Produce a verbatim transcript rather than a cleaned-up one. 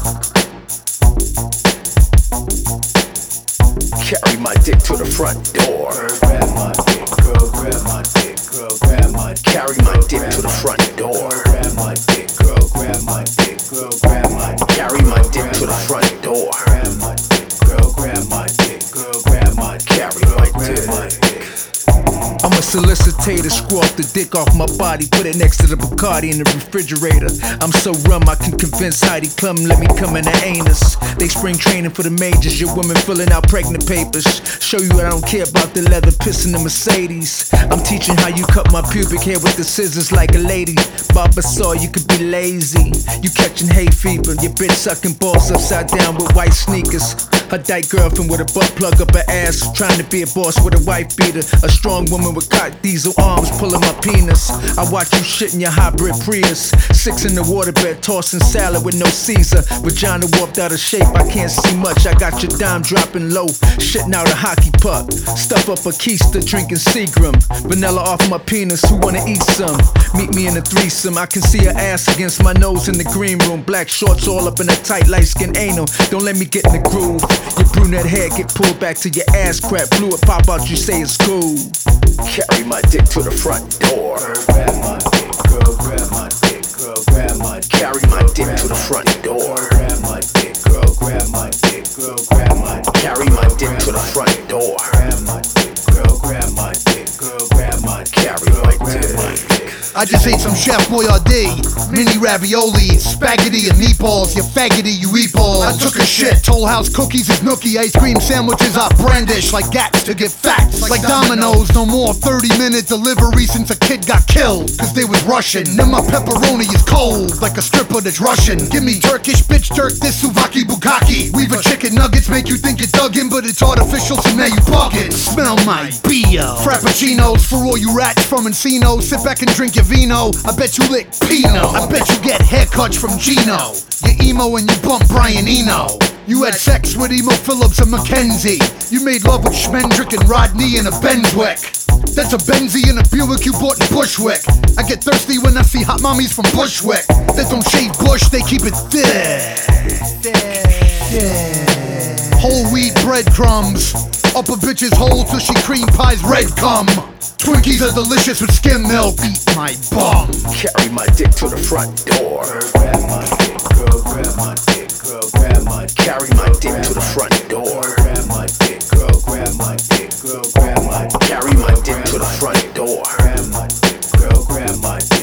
Carry my dick to the front door. Girl, grab my dick, girl, grab my dick, girl, grab my dick. Carry my dick to the front door. Girl, grab my dick, girl, grab my dick, girl, grab my dick. Carry my dick to the front door. Grab my dick, girl, grab my dick, girl, grab my dick. Carry my dick. I'm a solicitator, screw off the dick off my body, put it next to the Bacardi in the refrigerator. I'm so rum I can convince Heidi Klum, let me come in the anus. They spring training for the majors, your women filling out pregnant papers. Show you I don't care about the leather, pissing the Mercedes. I'm teaching how you cut my pubic hair with the scissors like a lady. Baba saw you could be lazy, you catching hay fever. Your bitch sucking balls upside down with white sneakers. Her dyke girlfriend with a butt plug up her ass, trying to be a boss with a wife beater. A strong woman with cot diesel arms pulling my penis. I watch you shit in your hybrid Prius. Six in the waterbed, tossing salad with no Caesar. Vagina warped out of shape, I can't see much. I got your dime dropping low, shitting out a hockey puck. Stuff up a keister, drinking Seagram. Vanilla off my penis, who wanna eat some? Meet me in a threesome, I can see her ass against my nose in the green room. Black shorts all up in a tight light skin anal. Don't let me get in the groove. Your brunette hair get pulled back to your ass crack. Fluid pop out, you say it's cool. Carry my dick to the front door. Girl, grab my dick, girl, grab my dick, girl, grab my dick. Carry my dick to the front door. Grab my dick, girl, grab my dick, girl, grab my dick. Carry my dick to the front door. Grab my dick, girl, grab my dick, girl, grab my dick. Carry my dick. I just ate some Chef Boyardee, mini ravioli, spaghetti and meatballs. You faggoty, you eat balls. I took a shit. Toll House cookies is nookie. Ice cream sandwiches I brandish like gats to get facts. Like dominoes, no more thirty minute delivery since a kid got killed. Cause they was Russian. Then my pepperoni is cold, like a stripper that's Russian. Give me Turkish bitch jerk, this Suvaki Bukaki. Weave a chicken nuggets, make you think you're dug in, but it's artificial, so now you buggin'. Smell my beer. Frappuccinos for all you rats from Encino. Sit back and drink your vino. I bet you lick Pinot. I bet you get haircuts from Gino. You're emo and you bump Brian Eno. You had sex with Emo Phillips and Mackenzie. You made love with Schmendrick and Rodney in a Benswick. That's a Benzie and a Buick you bought in Bushwick. I get thirsty when I see hot mommies from Bushwick that don't shave bush, they keep it thick. Whole wheat breadcrumbs up a bitch's hole till she cream pies red cum. Twinkies are delicious with skim milk. Eat my bum. Carry my dick to the front door. Grab my dick, girl, grab my dick, girl, grab my dick. Carry my dick to the front door. Grab my dick, girl, grab my dick, girl, grab my dick. Carry my dick to the front door. Grab my dick, girl, grab my dick.